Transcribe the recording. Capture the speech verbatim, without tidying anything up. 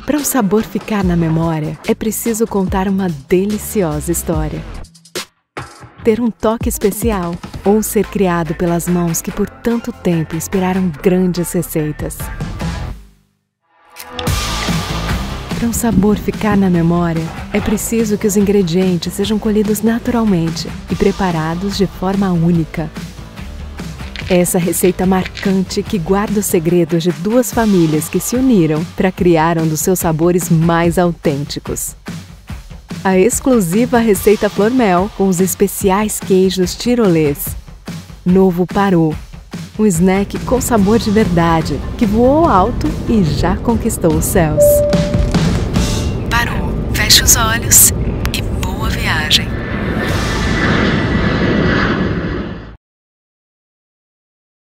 Para um sabor ficar na memória, é preciso contar uma deliciosa história. Ter um toque especial ou ser criado pelas mãos que por tanto tempo inspiraram grandes receitas. Para um sabor ficar na memória, é preciso que os ingredientes sejam colhidos naturalmente e preparados de forma única. Essa receita marcante que guarda os segredos de duas famílias que se uniram para criar um dos seus sabores mais autênticos. A exclusiva receita Flor-Mel com os especiais queijos tirolês. Novo Parô, um snack com sabor de verdade que voou alto e já conquistou os céus. Parô, feche os olhos